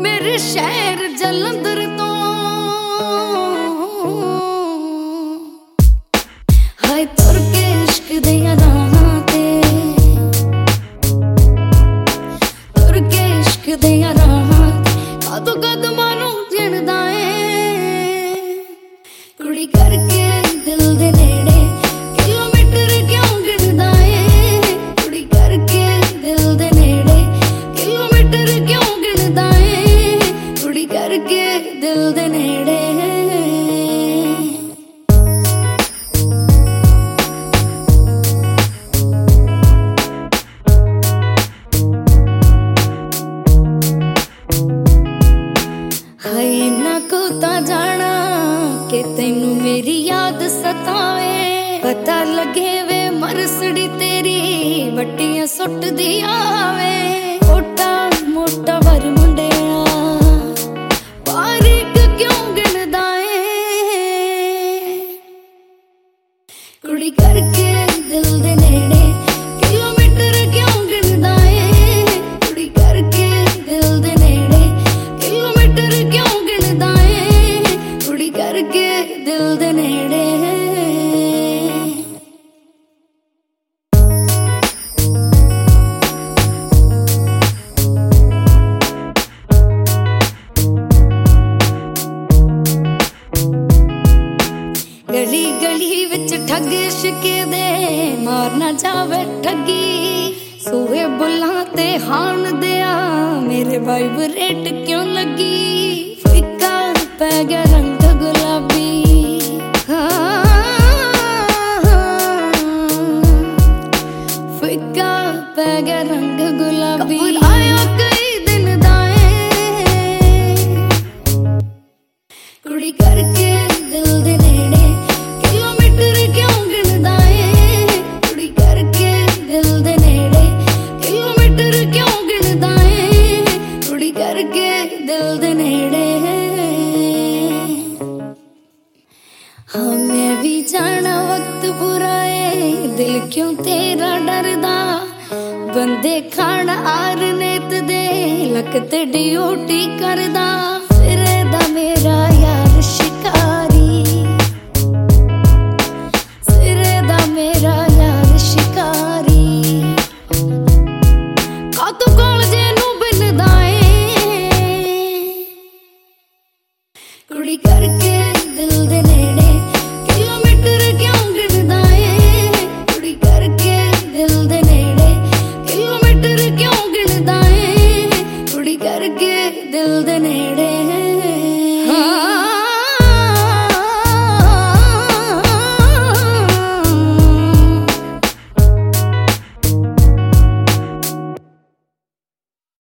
मेरे शहर जलंधर तो हाय तुर के इश्क दिया राहां ते तुर के इश्क दिया राहां कादों कदमां नूं जिणदा ए कुड़ी करके दिल दे नेड़े किलोमीटर क्यों गिणदा ए कुड़ी करके दिल दे नेड़े किलोमीटर क्यों गिणदा ए कुड़ी करके दिल दे नेड़े ना को ता जाना कि तेनू मेरी याद सतावे पता लगे वे मरसड़ी तेरी बट्टियां सुट दी आवे मोटा मोटा वर मुंडिया बारीक क्यों गिणदा ए कुड़ी करके दिल दे नेड़े किलोमीटर क्यों गिणदा ए कुड़ी करके दिल दे नेड़े किलोमीटर क्यों करके दिल दे नेड़े गली गली विच ठग इश्के दे मार ना जावे ठगी सूहे बुल्लां ते हान दिया मेरे वाइब्रेट क्यों लगी फिक्का पै गया रंग गुलाबी फिक्का पै गया रंग गुलाबी आया कई दिन दाए कुड़ी करके दिल दे नेड़े किलोमीटर क्यों गिणदा ए कुड़ी करके दिल दे नेड़े किलोमीटर क्यों गिणदा ए कुड़ी करके दिल दे नेड़े हाँ मैं भी जाना वक्त बुरा है दिल क्यों तेरा डरदा बंदे खाना आर नेत दे लक ते ड्यूटी करदा।